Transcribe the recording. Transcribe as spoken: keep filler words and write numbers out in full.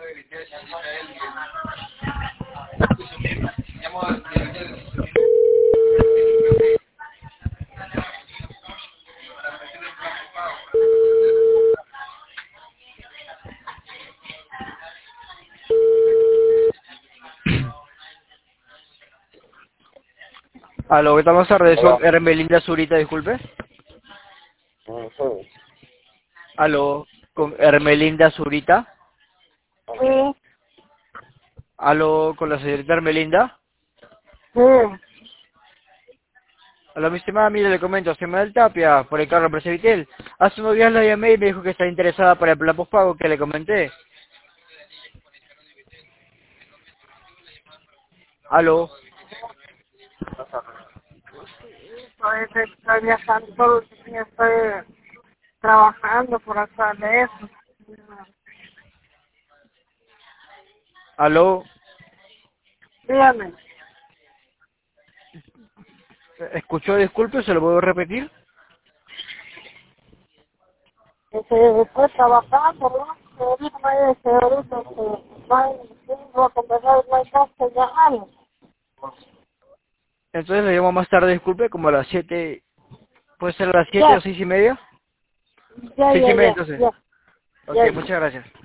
Aló, ¿qué tal? Buenas tardes, Hola. con Hermelinda Zurita, disculpe. Mm, sí. Aló, con Hermelinda Zurita. Sí. Aló, con la señorita Hermelinda. Sí. Aló, mi estimada, mire, le comento, Samuel Tapia, por el carro Vitel. Hace unos días la llamé y me dijo que está interesada para el plan postpago que le comenté. Aló, Estoy, estoy viajando todo el día, estoy trabajando por hacer de eso. aló, Dígame, ¿escuchó? Disculpe, ¿se lo puedo repetir? este, estoy trabajando, ¿no? Ahorita me dice, ahorita que no hay, sí, voy a conversar, no hay castellano. Entonces le llamo más tarde, disculpe, como a las siete, ¿puede ser a las siete o Ya, seis y media? ya, Seis y ya, media ya, entonces. ya, Ok, ya. muchas gracias.